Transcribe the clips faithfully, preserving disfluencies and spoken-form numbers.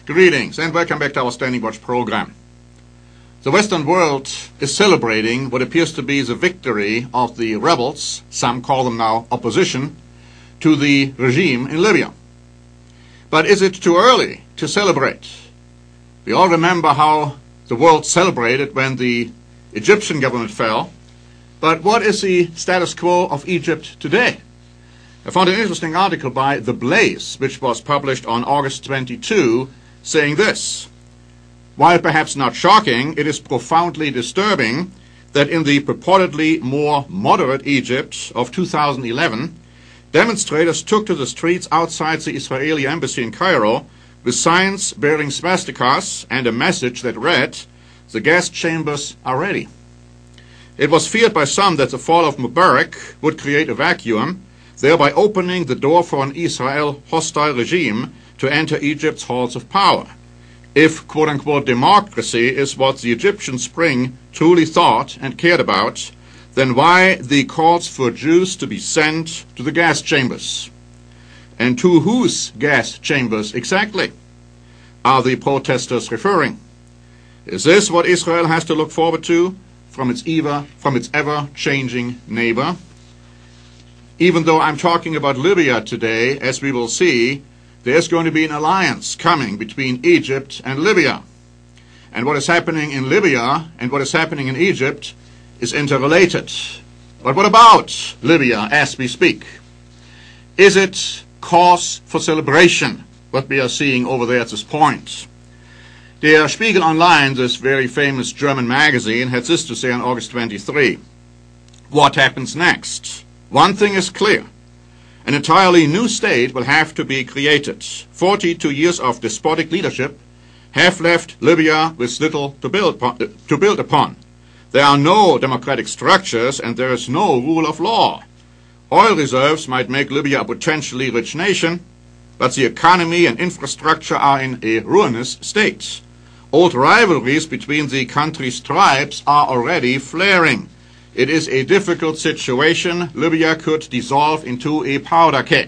Greetings and welcome back to our Standing Watch program. The Western world is celebrating what appears to be the victory of the rebels, some call them now opposition, to the regime in Libya. But is it too early to celebrate? We all remember how the world celebrated when the Egyptian government fell. But what is the status quo of Egypt today? I found an interesting article by The Blaze, which was published on August twenty-second, saying this: while perhaps not shocking, it is profoundly disturbing that in the purportedly more moderate Egypt of two thousand eleven, demonstrators took to the streets outside the Israeli embassy in Cairo with signs bearing swastikas and a message that read, "The gas chambers are ready." It was feared by some that the fall of Mubarak would create a vacuum, thereby opening the door for an Israel hostile regime to enter Egypt's halls of power. If quote-unquote democracy is what the Egyptian Spring truly thought and cared about, then why the calls for Jews to be sent to the gas chambers? And to whose gas chambers exactly are the protesters referring? Is this what Israel has to look forward to from its ever, from its ever-changing neighbor? Even though I'm talking about Libya today, as we will see, there's going to be an alliance coming between Egypt and Libya. And what is happening in Libya and what is happening in Egypt is interrelated. But what about Libya as we speak? Is it cause for celebration, what we are seeing over there at this point? Der Spiegel Online, this very famous German magazine, had this to say on August twenty-third. What happens next? One thing is clear. An entirely new state will have to be created. Forty-two years of despotic leadership have left Libya with little to build, to build upon. There are no democratic structures and there is no rule of law. Oil reserves might make Libya a potentially rich nation, but the economy and infrastructure are in a ruinous state. Old rivalries between the country's tribes are already flaring. It is a difficult situation. Libya could dissolve into a powder keg.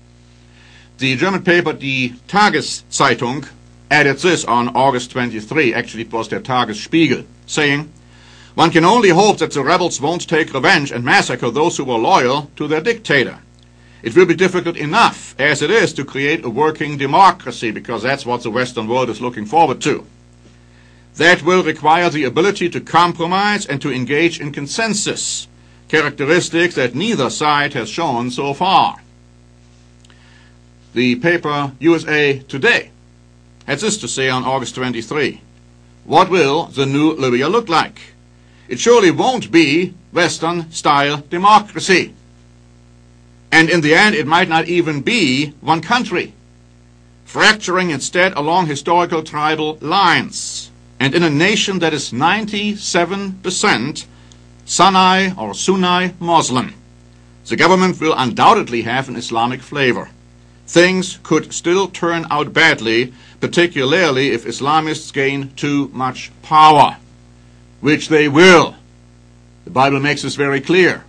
The German paper Die Tageszeitung added this on August twenty-third, actually it was der Tagesspiegel, saying, one can only hope that the rebels won't take revenge and massacre those who were loyal to their dictator. It will be difficult enough as it is to create a working democracy, because that's what the Western world is looking forward to. That will require the ability to compromise and to engage in consensus, characteristics that neither side has shown so far. The paper U S A Today had this to say on August twenty-third. What will the new Libya look like? It surely won't be Western-style democracy. And in the end, it might not even be one country, fracturing instead along historical tribal lines. And in a nation that is ninety-seven percent Sunni or Sunni Muslim, the government will undoubtedly have an Islamic flavor. Things could still turn out badly, particularly if Islamists gain too much power, which they will. The Bible makes this very clear.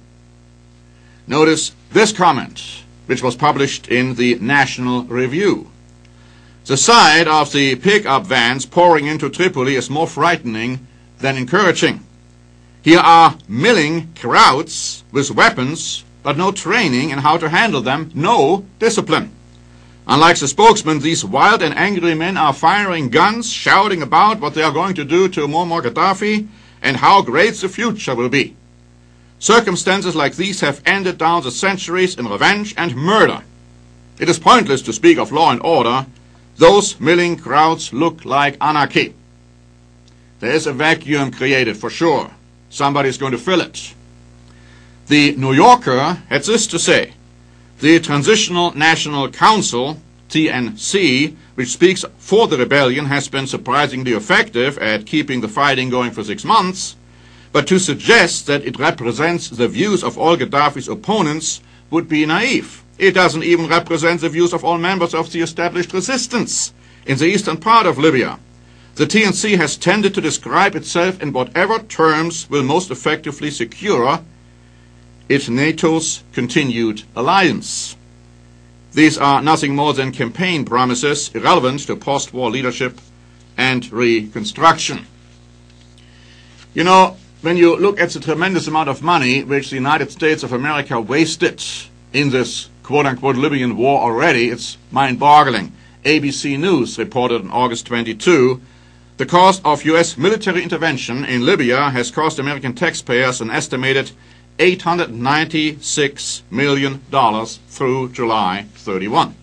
Notice this comment, which was published in the National Review. The sight of the pickup vans pouring into Tripoli is more frightening than encouraging. Here are milling crowds with weapons, but no training in how to handle them, no discipline. Unlike the spokesman, these wild and angry men are firing guns, shouting about what they are going to do to Muammar Gaddafi and how great the future will be. Circumstances like these have ended down the centuries in revenge and murder. It is pointless to speak of law and order. Those milling crowds look like anarchy. There is a vacuum created for sure. Somebody is going to fill it. The New Yorker had this to say. The Transitional National Council, T N C, which speaks for the rebellion, has been surprisingly effective at keeping the fighting going for six months. But to suggest that it represents the views of all Gaddafi's opponents would be naive. It doesn't even represent the views of all members of the established resistance in the eastern part of Libya. The T N C has tended to describe itself in whatever terms will most effectively secure its NATO's continued alliance. These are nothing more than campaign promises irrelevant to post-war leadership and reconstruction. You know, when you look at the tremendous amount of money which the United States of America wasted in this quote-unquote Libyan war already, it's mind-boggling. A B C News reported on August twenty-second, the cost of U S military intervention in Libya has cost American taxpayers an estimated eight hundred ninety-six million dollars through July thirty-first.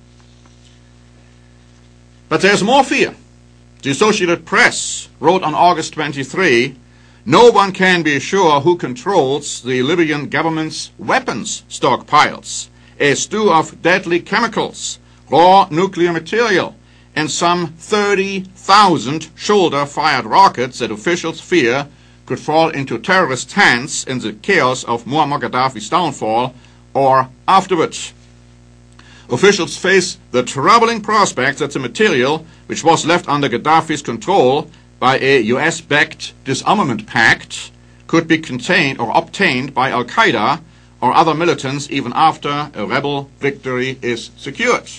But there's more fear. The Associated Press wrote on August twenty-third, no one can be sure who controls the Libyan government's weapons stockpiles, a stew of deadly chemicals, raw nuclear material, and some thirty thousand shoulder-fired rockets that officials fear could fall into terrorist hands in the chaos of Muammar Gaddafi's downfall or afterwards. Officials face the troubling prospect that the material, which was left under Gaddafi's control by a U S-backed disarmament pact, could be contained or obtained by Al-Qaeda or other militants even after a rebel victory is secured.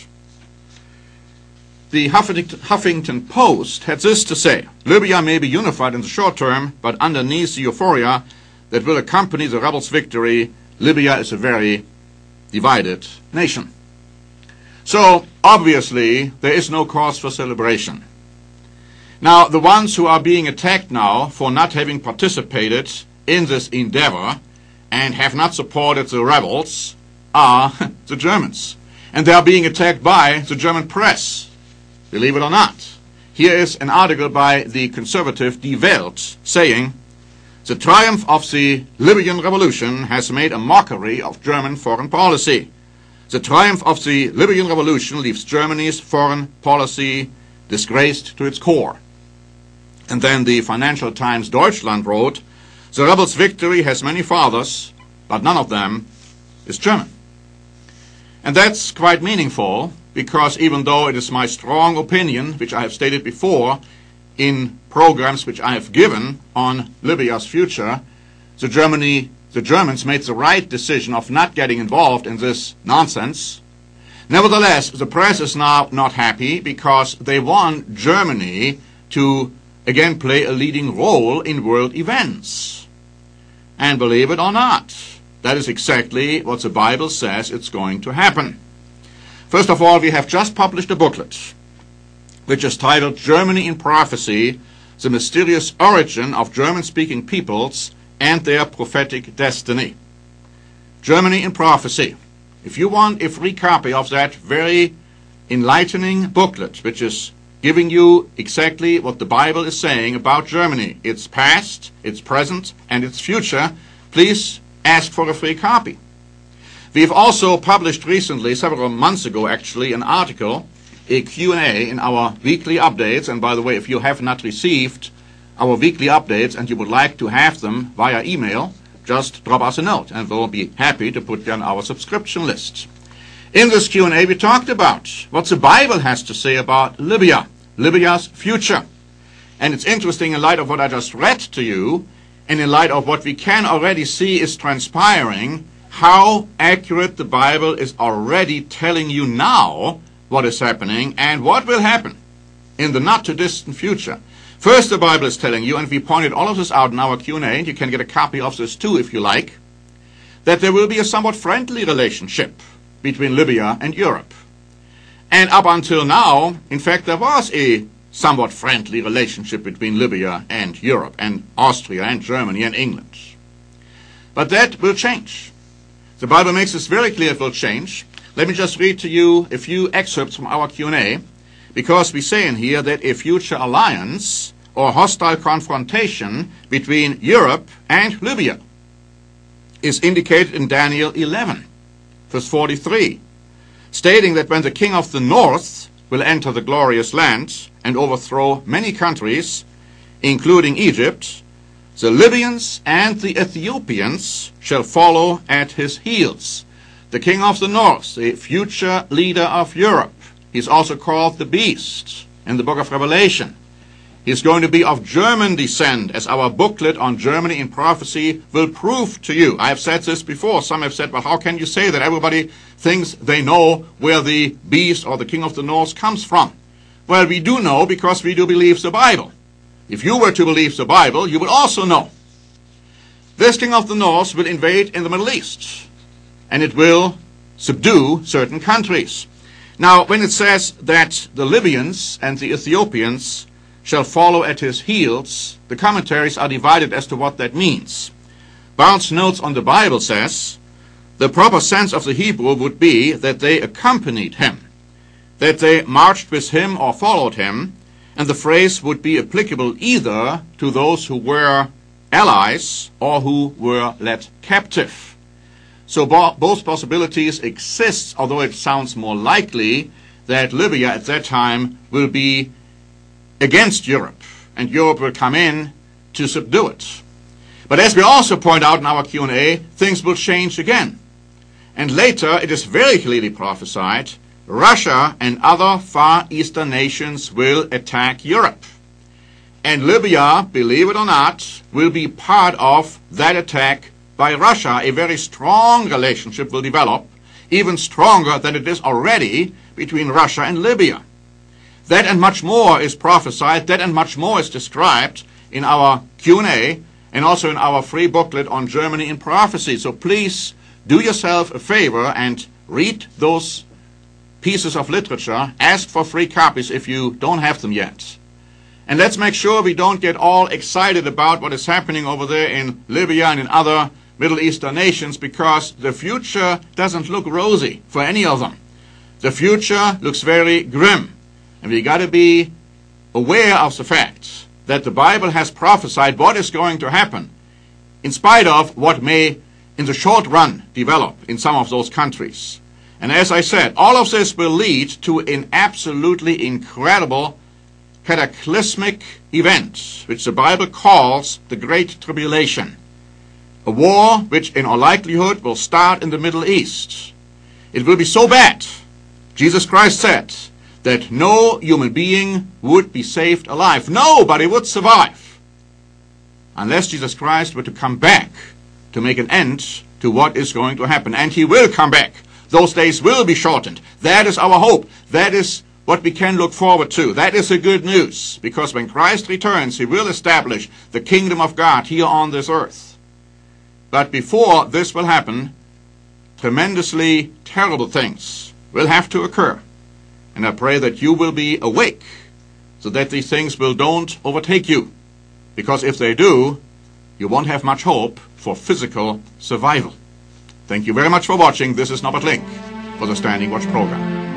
The Huffington Post had this to say: Libya may be unified in the short term, but underneath the euphoria that will accompany the rebels' victory, Libya is a very divided nation. So, obviously, there is no cause for celebration. Now, the ones who are being attacked now for not having participated in this endeavor and have not supported the rebels are the Germans. And they are being attacked by the German press. Believe it or not. Here is an article by the conservative Die Welt saying, the triumph of the Libyan revolution has made a mockery of German foreign policy. The triumph of the Libyan revolution leaves Germany's foreign policy disgraced to its core. And then the Financial Times Deutschland wrote, the rebels' victory has many fathers, but none of them is German. And that's quite meaningful, because even though it is my strong opinion, which I have stated before in programs which I have given on Libya's future, the, Germany, the Germans made the right decision of not getting involved in this nonsense. Nevertheless, the press is now not happy because they want Germany to again play a leading role in world events. And believe it or not, that is exactly what the Bible says it's going to happen. First of all, we have just published a booklet, which is titled Germany in Prophecy, The Mysterious Origin of German-Speaking Peoples and Their Prophetic Destiny. Germany in Prophecy. If you want a free copy of that very enlightening booklet, which is giving you exactly what the Bible is saying about Germany, its past, its present, and its future, please ask for a free copy. We've also published recently, several months ago actually, an article, a Q and A in our weekly updates. And by the way, if you have not received our weekly updates and you would like to have them via email, just drop us a note and we'll be happy to put you on our subscription list. In this Q and A we talked about what the Bible has to say about Libya, Libya's future. And it's interesting in light of what I just read to you, and in light of what we can already see is transpiring, how accurate the Bible is already telling you now what is happening and what will happen in the not-too-distant future. First, the Bible is telling you, and we pointed all of this out in our Q and A, and you can get a copy of this too if you like, that there will be a somewhat friendly relationship between Libya and Europe. And up until now, in fact, there was a somewhat friendly relationship between Libya and Europe, and Austria and Germany and England. But that will change. The Bible makes this very clear it will change. Let me just read to you a few excerpts from our Q and A, because we say in here that a future alliance or hostile confrontation between Europe and Libya is indicated in Daniel eleven, verse forty-three, stating that when the king of the north will enter the glorious land and overthrow many countries, including Egypt, the Libyans and the Ethiopians shall follow at his heels. The king of the north, the future leader of Europe, he's also called the beast in the book of Revelation. He's going to be of German descent, as our booklet on Germany in prophecy will prove to you. I have said this before. Some have said, well, how can you say that? Everybody thinks they know where the beast or the king of the north comes from. Well, we do know because we do believe the Bible. If you were to believe the Bible, you would also know. This king of the north will invade in the Middle East, and it will subdue certain countries. Now, when it says that the Libyans and the Ethiopians shall follow at his heels, the commentaries are divided as to what that means. Barnes' Notes on the Bible says, the proper sense of the Hebrew would be that they accompanied him, that they marched with him or followed him, and the phrase would be applicable either to those who were allies or who were led captive. So bo- both possibilities exist, although it sounds more likely that Libya at that time will be against Europe, and Europe will come in to subdue it. But as we also point out in our Q and A, things will change again. And later it is very clearly prophesied, Russia and other Far Eastern nations will attack Europe. And Libya, believe it or not, will be part of that attack by Russia. A very strong relationship will develop, even stronger than it is already between Russia and Libya. That and much more is prophesied, that and much more is described in our Q and A and also in our free booklet on Germany in prophecy. So please do yourself a favor and read those pieces of literature. Ask for free copies if you don't have them yet. And let's make sure we don't get all excited about what is happening over there in Libya and in other Middle Eastern nations, because the future doesn't look rosy for any of them. The future looks very grim. And we got to be aware of the fact that the Bible has prophesied what is going to happen, in spite of what may, in the short run, develop in some of those countries. And as I said, all of this will lead to an absolutely incredible, cataclysmic event, which the Bible calls the Great Tribulation. A war which, in all likelihood, will start in the Middle East. It will be so bad, Jesus Christ said, that no human being would be saved alive. Nobody would survive unless Jesus Christ were to come back to make an end to what is going to happen. And he will come back. Those days will be shortened. That is our hope. That is what we can look forward to. That is the good news, because when Christ returns, he will establish the kingdom of God here on this earth. But before this will happen, tremendously terrible things will have to occur. And I pray that you will be awake so that these things will don't overtake you. Because if they do, you won't have much hope for physical survival. Thank you very much for watching. This is Norbert Link for the Standing Watch program.